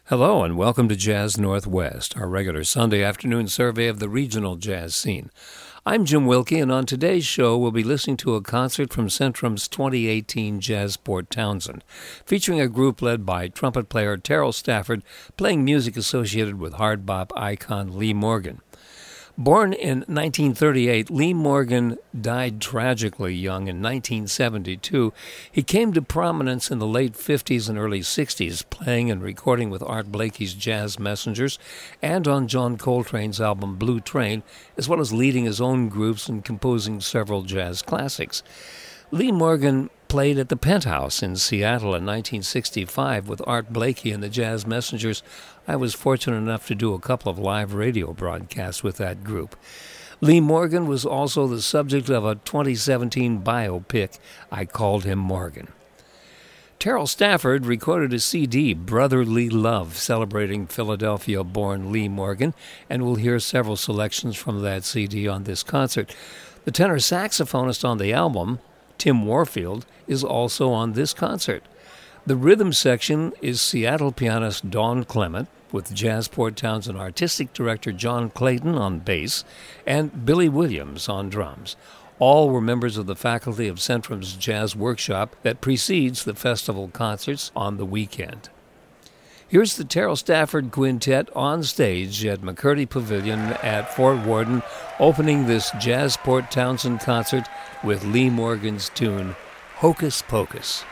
Hello and welcome to Jazz Northwest, our regular Sunday afternoon survey of the regional jazz scene. I'm Jim Wilkie, and on today's show we'll be listening to a concert from Centrum's 2018 Jazzport Townsend, featuring a group led by trumpet player Terrell Stafford, playing music associated with hard bop icon Lee Morgan. Born in 1938, Lee Morgan died tragically young in 1972. He came to prominence in the late 50s and early 60s, playing and recording with Art Blakey's Jazz Messengers and on John Coltrane's album Blue Train, as well as leading his own groups and composing several jazz classics. Lee Morgan played at the Penthouse in Seattle in 1965 with Art Blakey and the Jazz Messengers. I was fortunate enough to do a couple of live radio broadcasts with that group. Lee Morgan was also the subject of a 2017 biopic, I Called Him Morgan. Terrell Stafford recorded a CD, Brotherly Love, celebrating Philadelphia-born Lee Morgan, and we'll hear several selections from that CD on this concert. The tenor saxophonist on the album, Tim Warfield, is also on this concert. The rhythm section is Seattle pianist Dawn Clement, with Jazzport Townsend artistic director John Clayton on bass, and Billy Williams on drums. All were members of the faculty of Centrum's Jazz Workshop that precedes the festival concerts on the weekend. Here's the Terrell Stafford Quintet on stage at McCurdy Pavilion at Fort Worden, opening this Jazzport Townsend concert with Lee Morgan's tune, Hocus Pocus.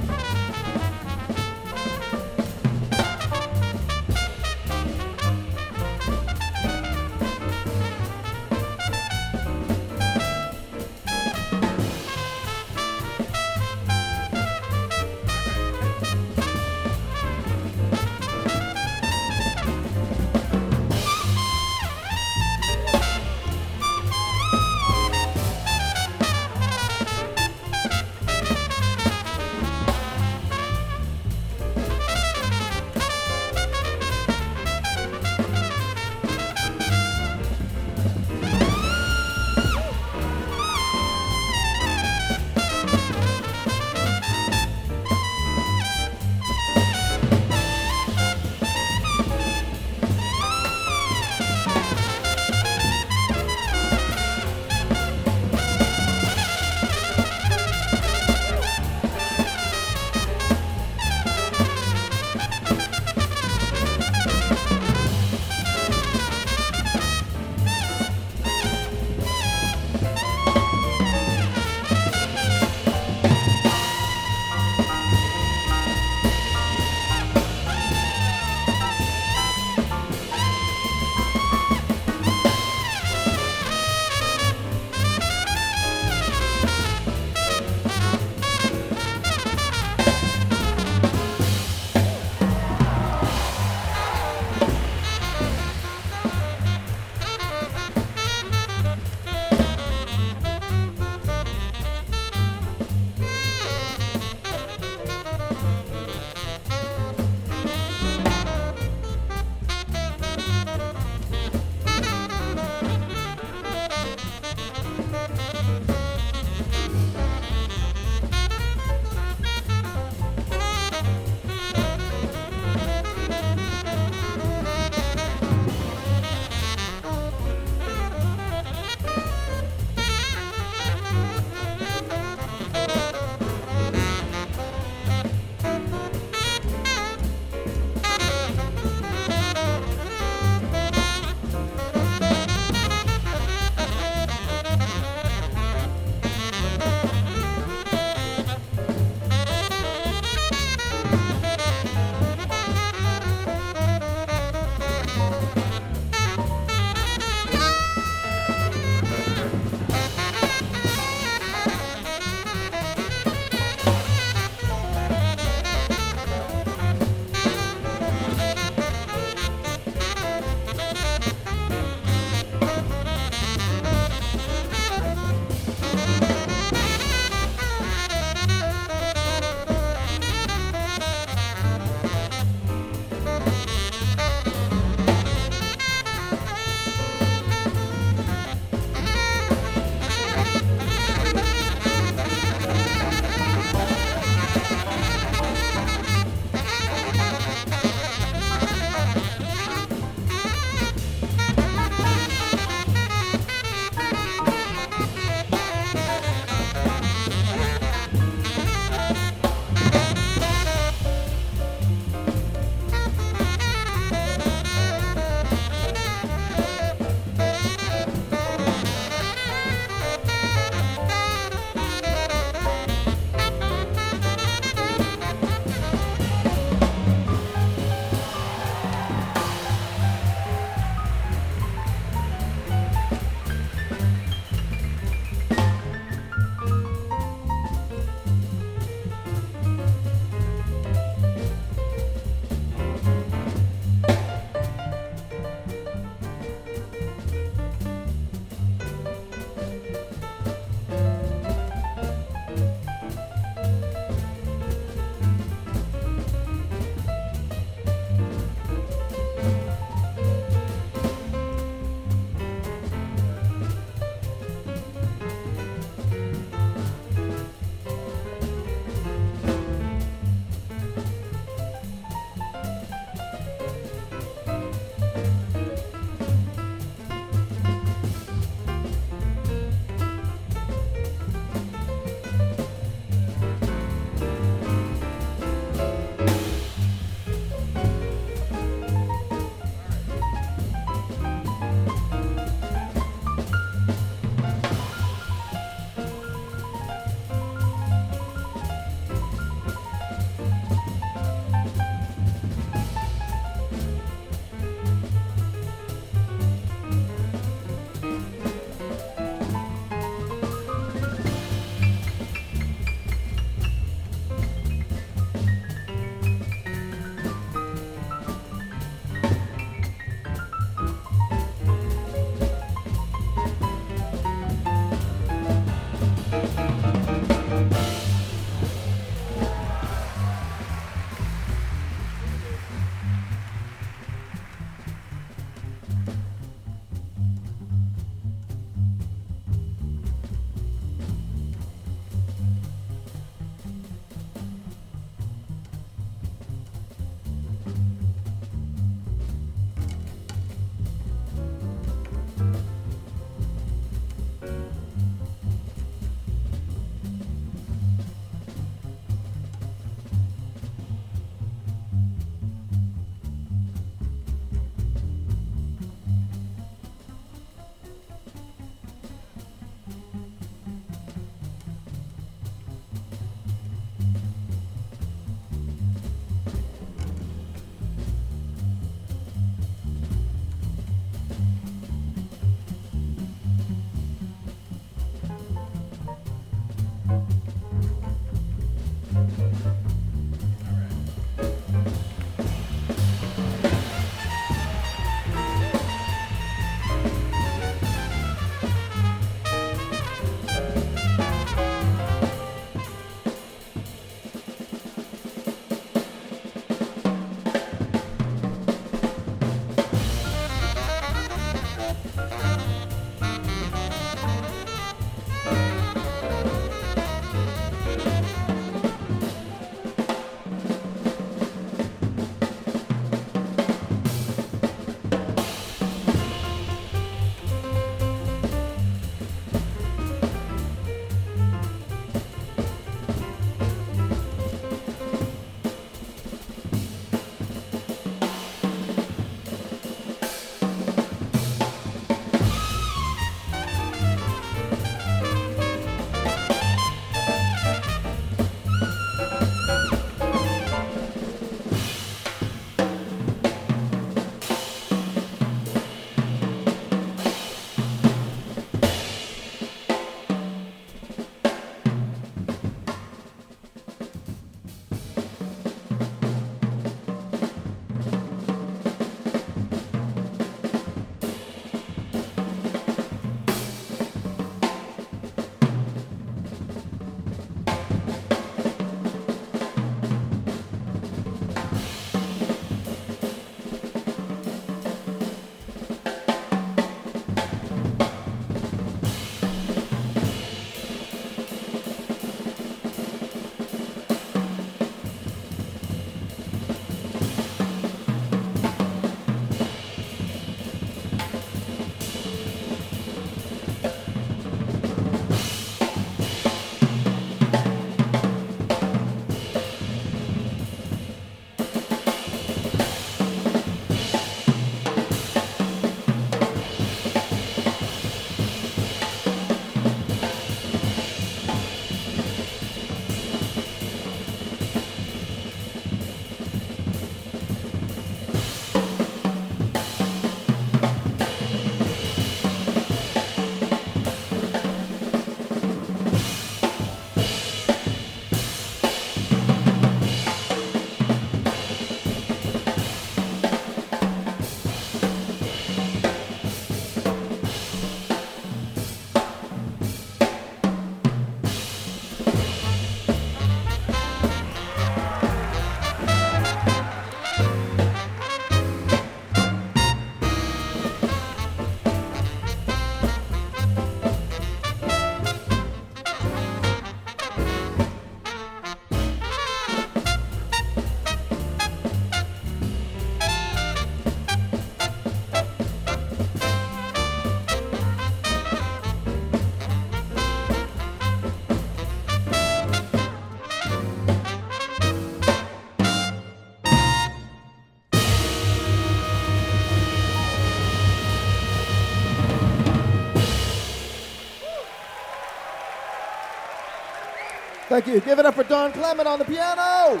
Thank you. Give it up for Don Clement on the piano.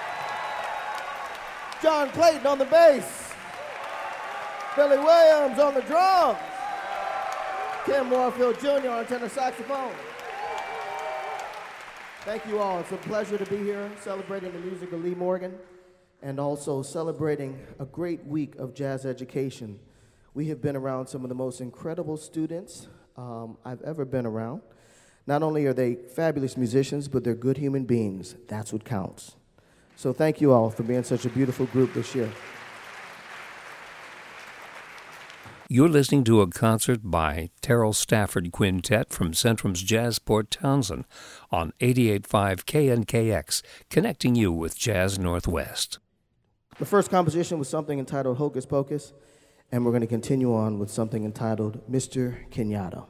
John Clayton on the bass. Billy Williams on the drums. Kim Warfield Jr. on tenor saxophone. Thank you all. It's a pleasure to be here celebrating the music of Lee Morgan and also celebrating a great week of jazz education. We have been around some of the most incredible students I've ever been around. Not only are they fabulous musicians, but they're good human beings. That's what counts. So thank you all for being such a beautiful group this year. You're listening to a concert by Terrell Stafford Quintet from Centrum's Jazzport Townsend on 88.5 KNKX, connecting you with Jazz Northwest. The first composition was something entitled Hocus Pocus, and we're going to continue on with something entitled Mr. Kenyatta.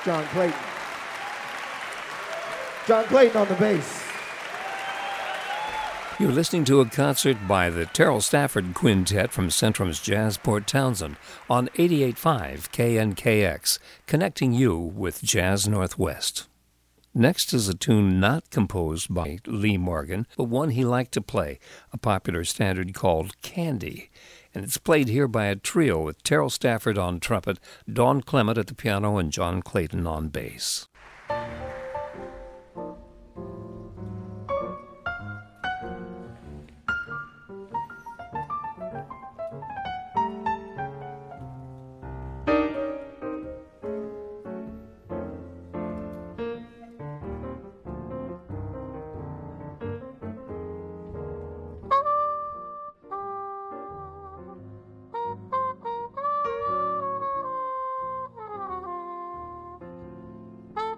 John Clayton. John Clayton on the bass. You're listening to a concert by the Terrell Stafford Quintet from Centrum's Jazz Port Townsend on 88.5 KNKX, connecting you with Jazz Northwest. Next is a tune not composed by Lee Morgan, but one he liked to play, a popular standard called Candy. And it's played here by a trio with Terrell Stafford on trumpet, Don Clement at the piano, and John Clayton on bass. Thank you.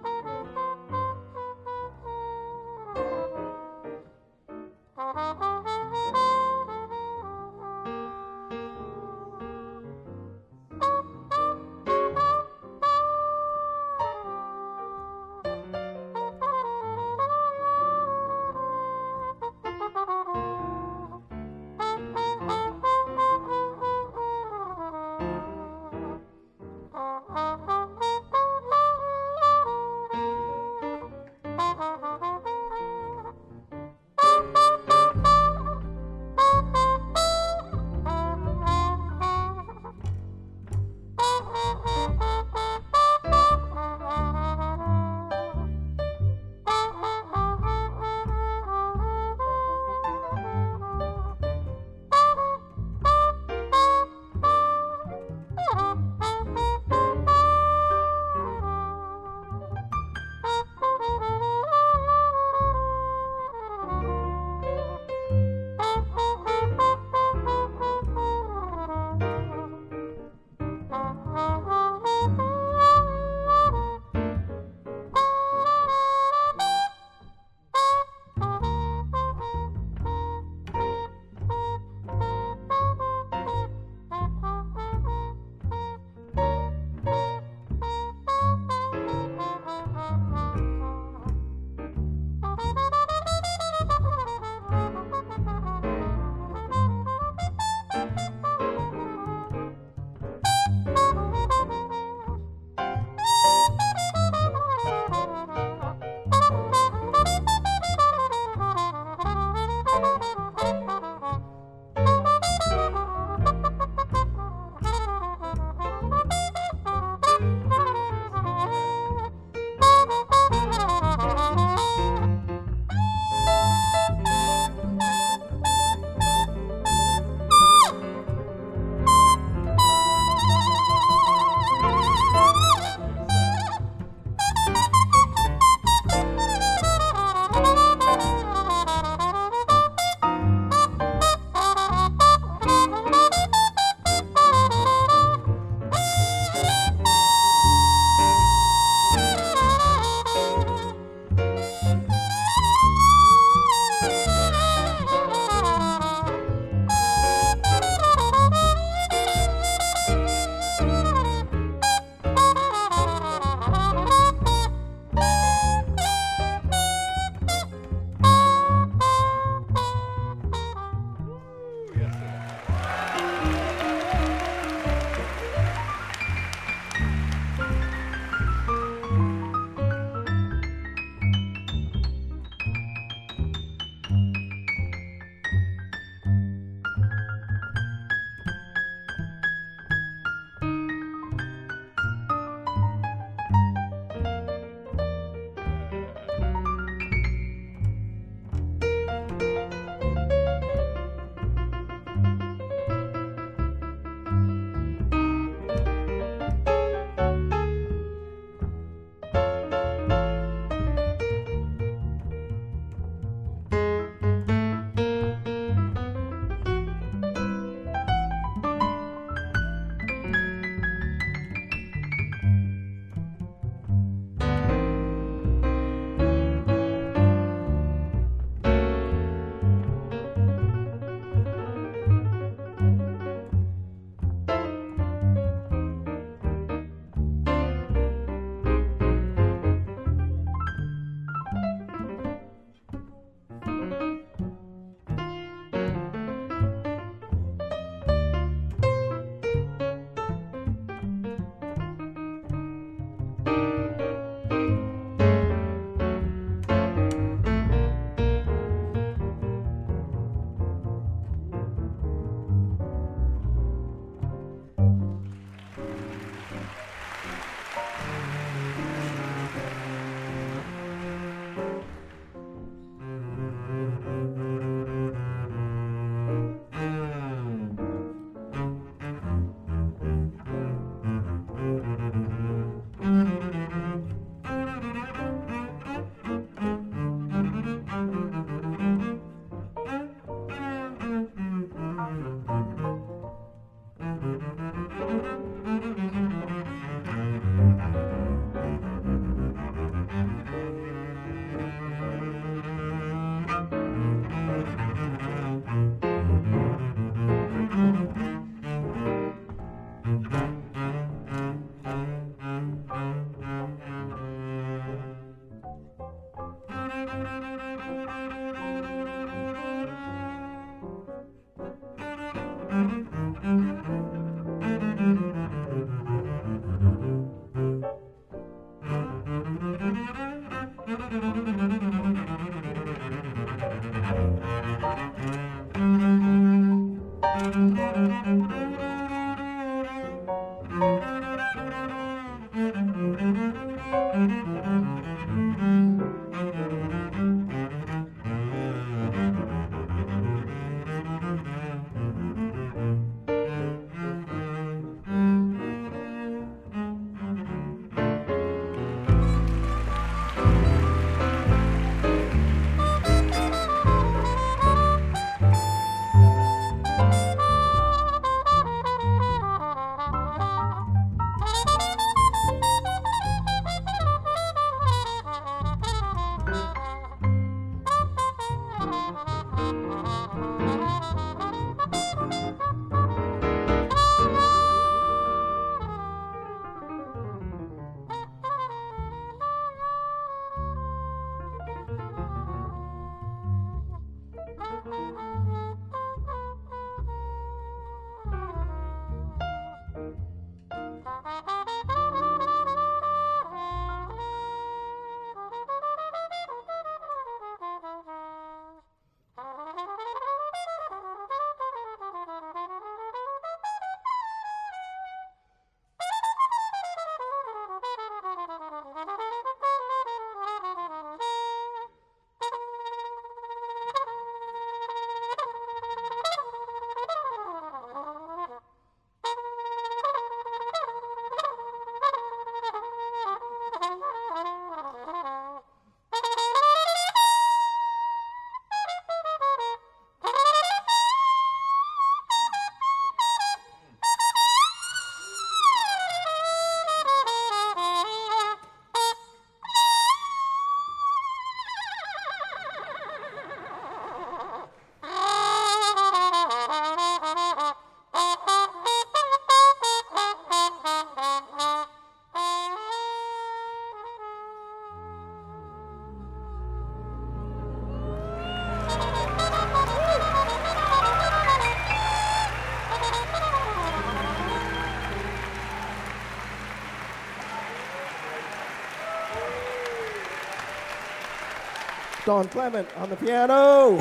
Don Clement on the piano.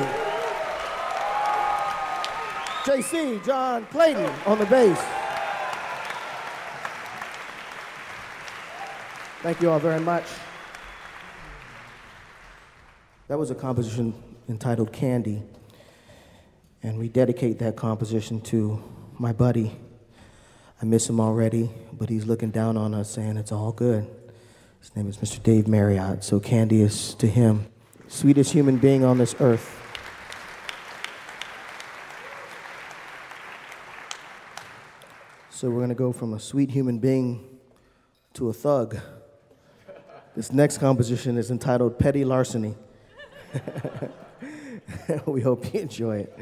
JC, John Clayton on the bass. Thank you all very much. That was a composition entitled Candy, and we dedicate that composition to my buddy. I miss him already, but he's looking down on us saying it's all good. His name is Mr. Dave Marriott, so Candy is to him, sweetest human being on this earth. So we're gonna go from a sweet human being to a thug. This next composition is entitled Petty Larceny. We hope you enjoy it.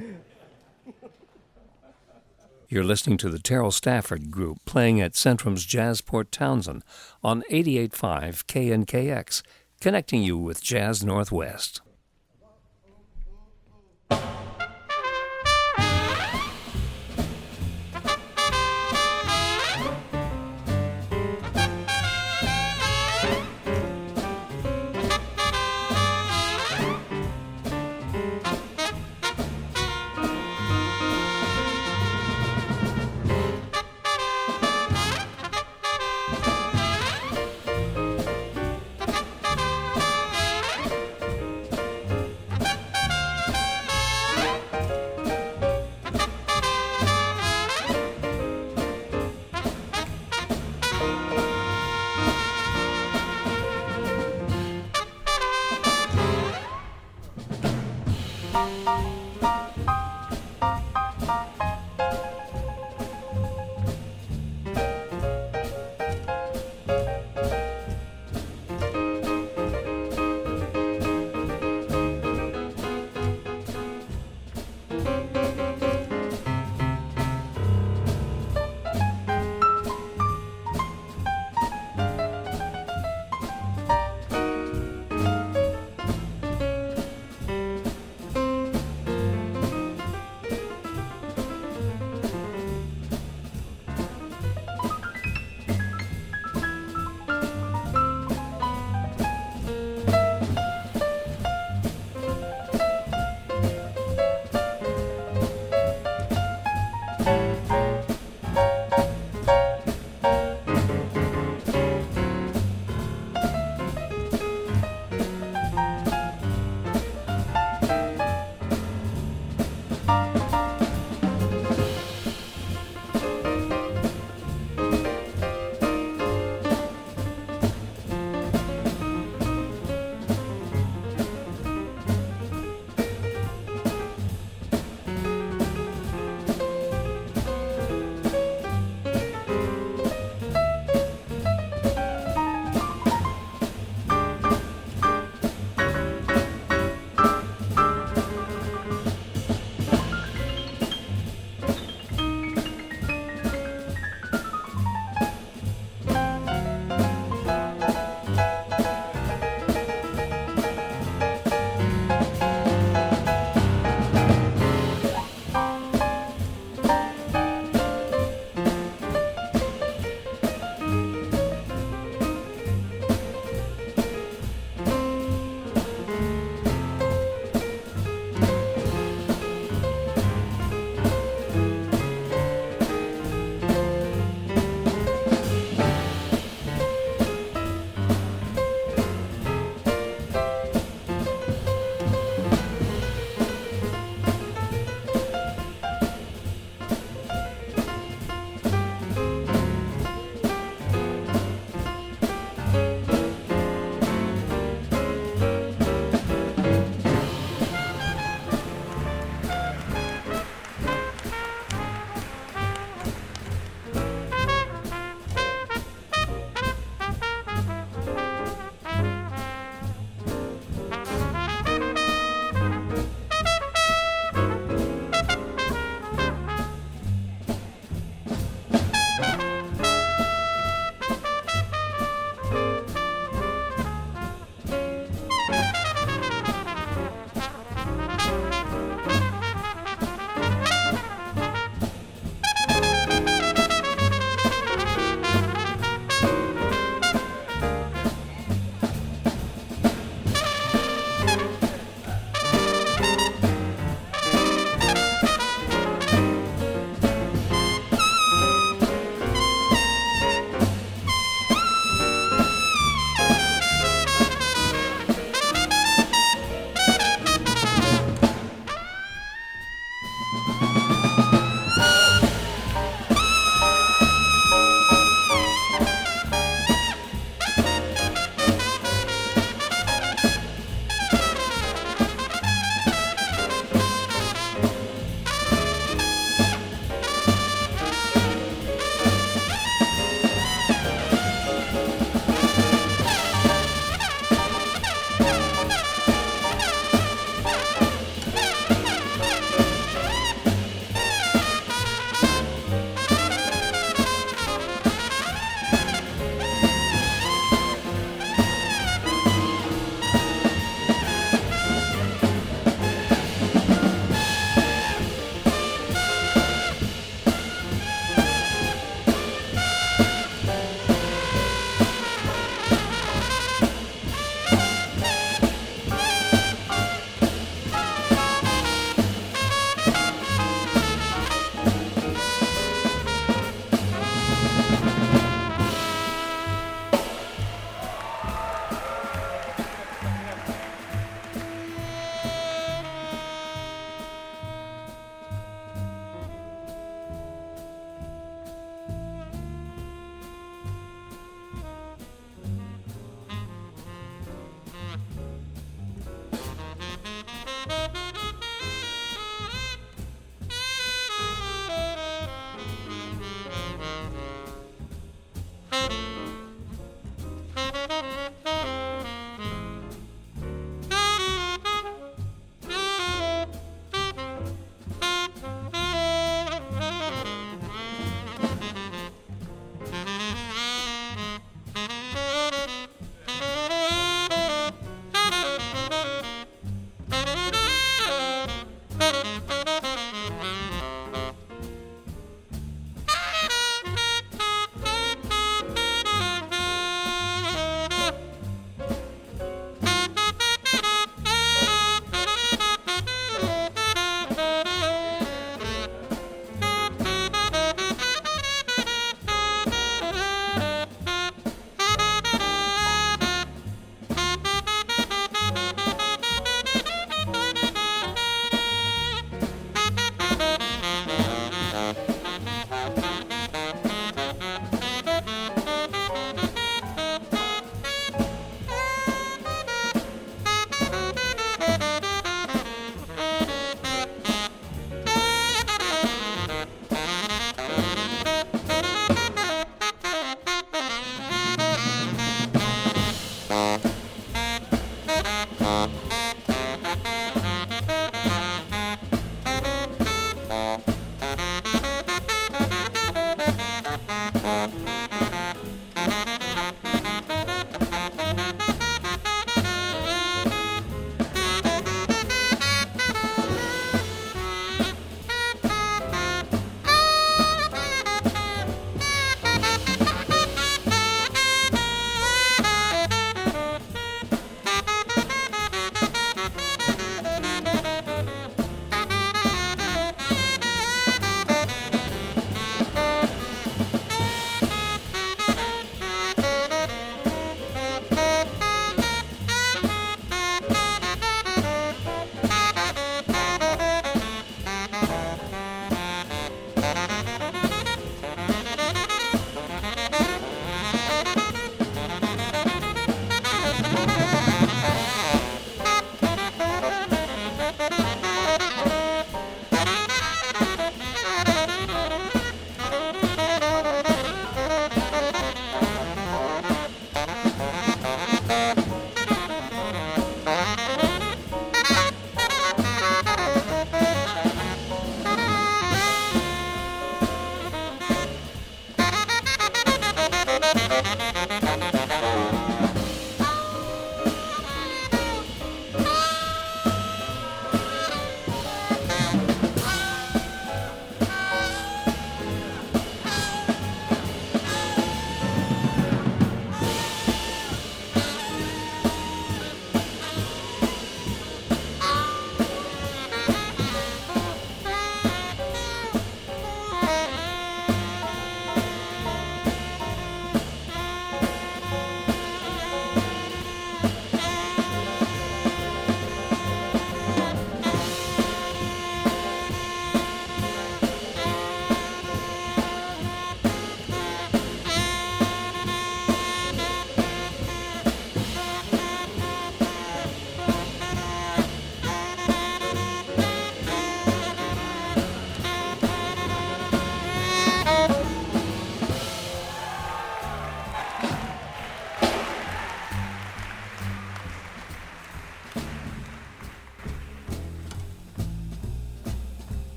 You're listening to the Terrell Stafford Group playing at Centrum's Jazz Port Townsend on 88.5 KNKX, connecting you with Jazz Northwest.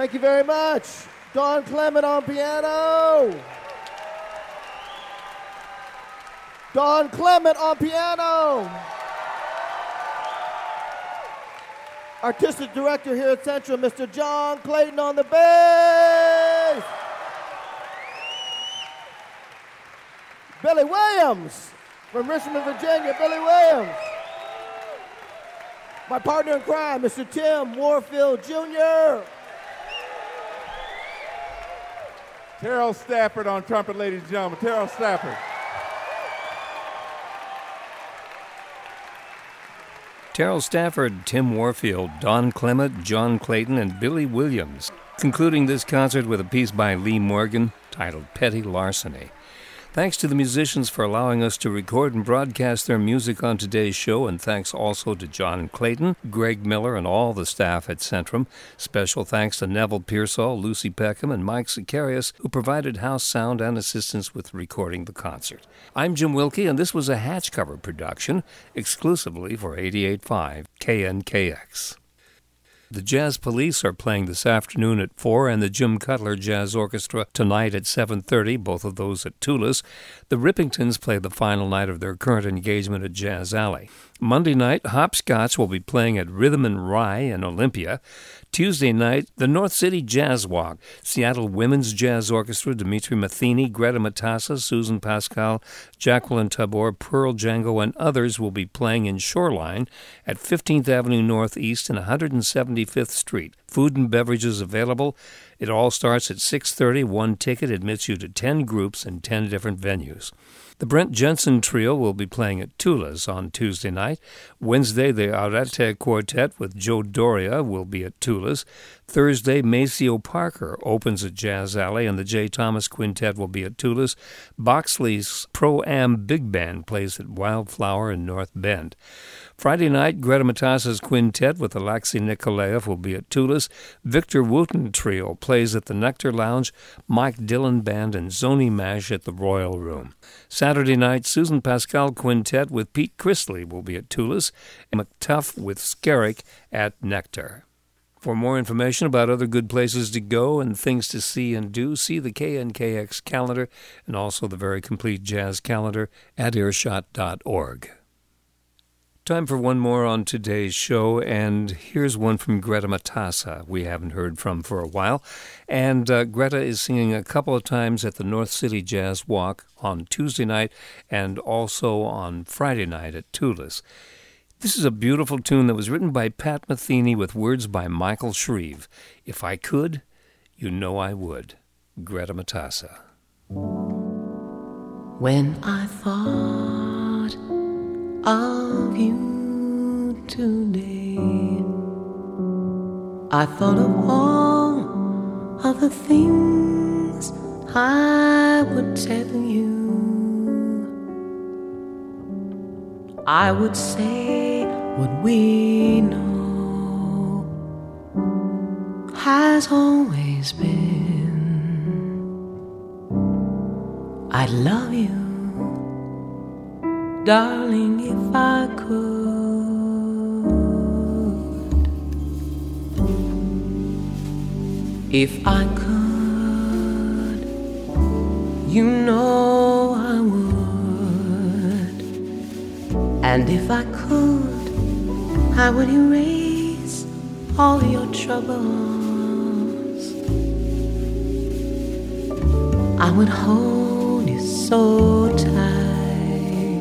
Thank you very much. Don Clement on piano. Don Clement on piano. Artistic director here at Centrum, Mr. John Clayton on the bass. Billy Williams from Richmond, Virginia, Billy Williams. My partner in crime, Mr. Tim Warfield Jr. Terrell Stafford on trumpet, ladies and gentlemen. Terrell Stafford. Terrell Stafford, Tim Warfield, Don Clement, John Clayton, and Billy Williams, concluding this concert with a piece by Lee Morgan titled Petty Larceny. Thanks to the musicians for allowing us to record and broadcast their music on today's show, and thanks also to John Clayton, Greg Miller, and all the staff at Centrum. Special thanks to Neville Pearsall, Lucy Peckham, and Mike Zacharias, who provided house sound and assistance with recording the concert. I'm Jim Wilkie, and this was a Hatch Cover production exclusively for 88.5 KNKX. The Jazz Police are playing this afternoon at 4, and the Jim Cutler Jazz Orchestra tonight at 7:30, both of those at Tula's. The Rippingtons play the final night of their current engagement at Jazz Alley. Monday night, Hopscotch will be playing at Rhythm and Rye in Olympia. Tuesday night, the North City Jazz Walk, Seattle Women's Jazz Orchestra, Dimitri Matheny, Greta Matassa, Susan Pascal, Jacqueline Tabor, Pearl Django, and others will be playing in Shoreline at 15th Avenue Northeast and 175th Street. Food and beverages available. It all starts at 6:30. One ticket admits you to 10 groups in 10 different venues. The Brent Jensen Trio will be playing at Tula's on Tuesday night. Wednesday, the Arete Quartet with Joe Doria will be at Tula's. Thursday, Maceo Parker opens at Jazz Alley, and the J. Thomas Quintet will be at Tula's. Boxley's Pro-Am Big Band plays at Wildflower in North Bend. Friday night, Greta Matassa's Quintet with Alexei Nikolaev will be at Tula's. Victor Wooten Trio plays at the Nectar Lounge, Mike Dillon Band, and Zoni Mash at the Royal Room. Saturday night, Susan Pascal Quintet with Pete Chrisley will be at Tula's, and McTuff with Skerrick at Nectar. For more information about other good places to go and things to see and do, see the KNKX calendar and also the very complete jazz calendar at earshot.org. Time for one more on today's show, and here's one from Greta Matassa we haven't heard from for a while. And Greta is singing a couple of times at the North City Jazz Walk on Tuesday night and also on Friday night at Tula's. This is a beautiful tune that was written by Pat Metheny with words by Michael Shreve. If I could, you know I would. Greta Matassa. When I thought of you today, I thought of all of the things I would tell you. I would say what we know has always been. I love you, darling, if I could. If I could, you know I would. And if I could, I would erase all your troubles. I would hold you so tight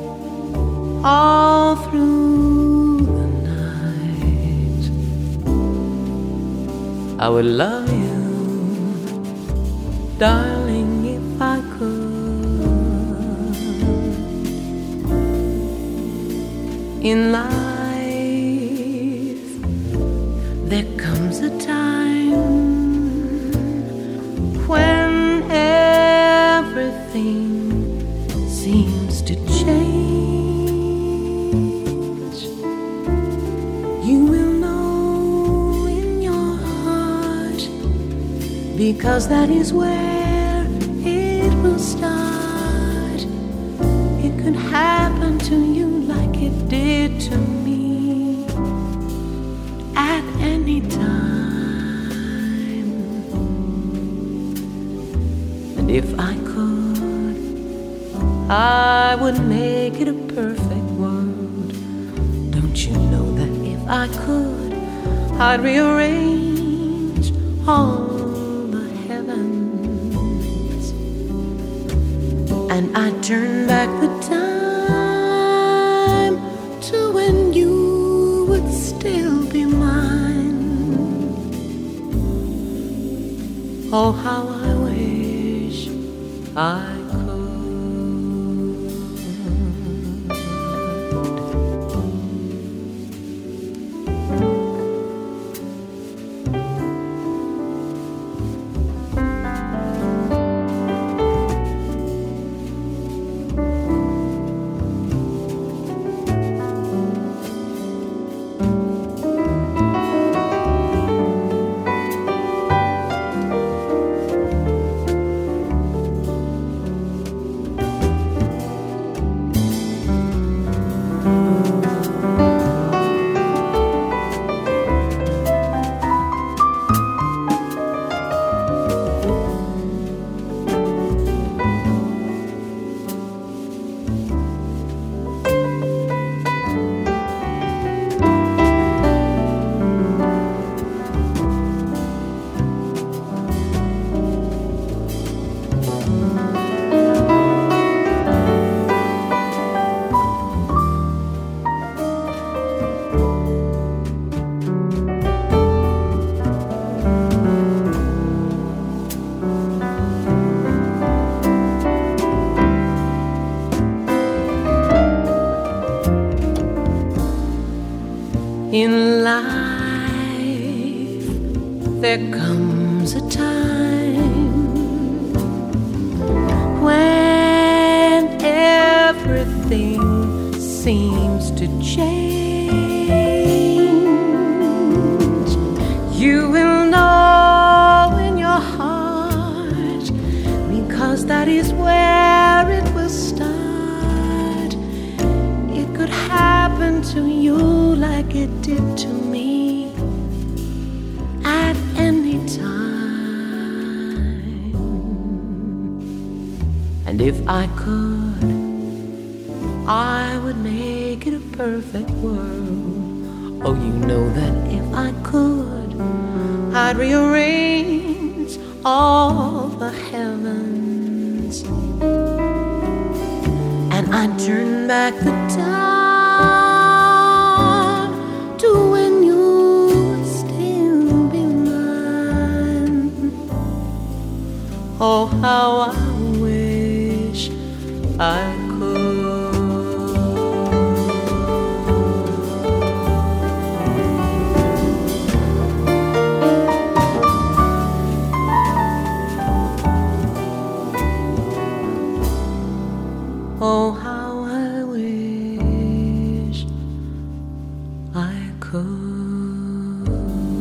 all through the night. I would love you, darling, if I could. In life, there comes a time when everything seems to change. You will know in your heart, because that is where it will start. It could happen to you like it did to me at any time. If I could, I would make it a perfect world. Don't you know that if I could, I'd rearrange all the heavens, and I'd turn back the time to when you would still be mine. Oh, how I wish I in life there comes a time when everything seems to change. You will know in your heart, because that is where it will start. It could happen to you like it did to me at any time. And if I could, I would make it a perfect world. Oh, you know that if I could, I'd rearrange all the heavens, and I'd turn back the time to when you would still be mine. Oh, how I wish I could. Oh, how I wish I could.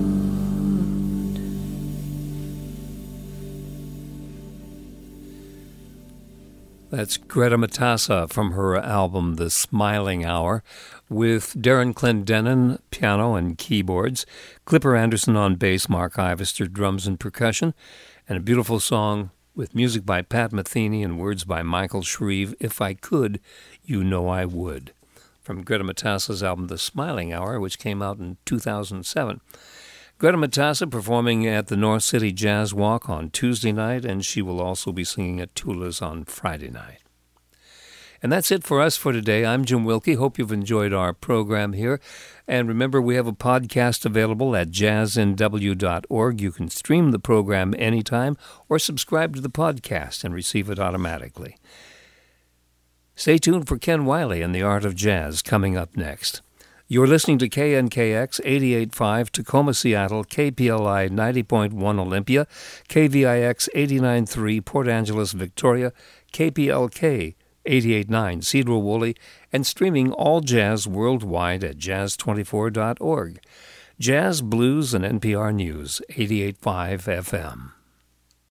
That's Greta Matassa from her album The Smiling Hour, with Darren Clendenin, piano and keyboards, Clipper Anderson on bass, Mark Ivester, drums and percussion, and a beautiful song with music by Pat Metheny and words by Michael Shreve, If I Could, You Know I Would, from Greta Matassa's album The Smiling Hour, which came out in 2007. Greta Matassa performing at the North City Jazz Walk on Tuesday night, and she will also be singing at Tula's on Friday night. And that's it for us for today. I'm Jim Wilkie. Hope you've enjoyed our program here. And remember, we have a podcast available at jazznw.org. You can stream the program anytime or subscribe to the podcast and receive it automatically. Stay tuned for Ken Wiley and the Art of Jazz coming up next. You're listening to KNKX 88.5 Tacoma, Seattle, KPLI 90.1 Olympia, KVIX 89.3 Port Angeles, Victoria, KPLK 88.9 Cedar-Woolley, and streaming all jazz worldwide at jazz24.org. Jazz, blues, and NPR News, 88.5 FM.